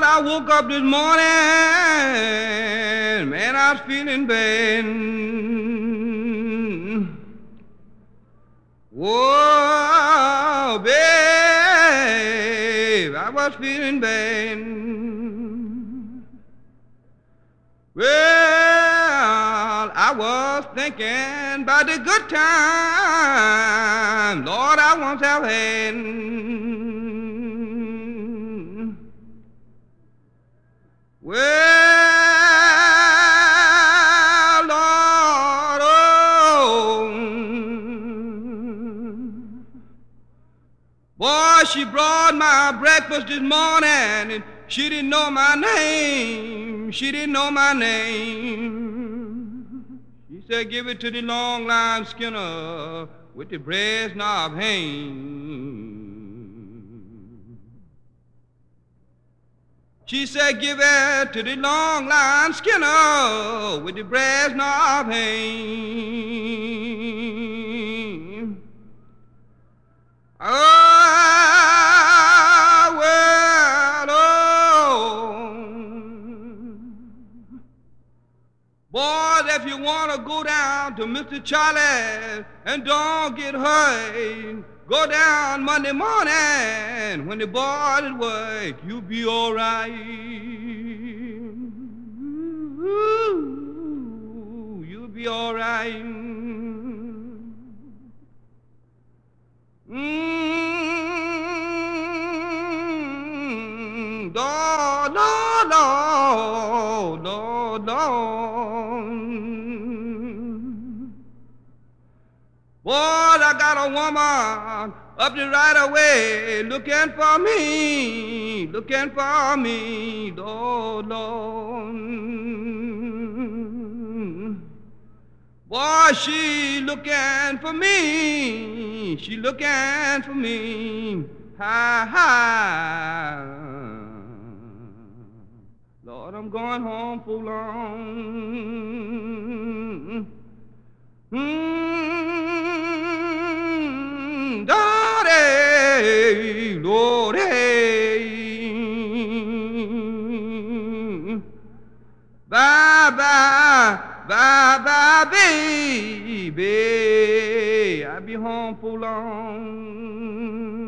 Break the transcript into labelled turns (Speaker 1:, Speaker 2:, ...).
Speaker 1: I woke up this morning, man, I was feeling bad. Whoa, babe, I was feeling bad. Well, I was thinking about the good time, Lord, I once have had. Well, Lord, oh, boy, she brought my breakfast this morning, and she didn't know my name. She didn't know my name. She said, give it to the long line skinner with the brass knob hang. She said, give it to the long line skinner with the brass knob hang. Oh, well, oh. Boys, if you want to go down to Mr. Charlie and don't get hurt, go down Monday morning when the boys at work, you'll be all right. Ooh, you'll be all right. Lord, Lord, Lord, Lord, Lord. Boy, I got a woman up the right away looking for me, Lord, Lord. Boy, she looking for me, ha, ha. Lord, I'm going home for long. Lordy, Lordy. Bye, bye, bye, bye, baby. I'll be home for long.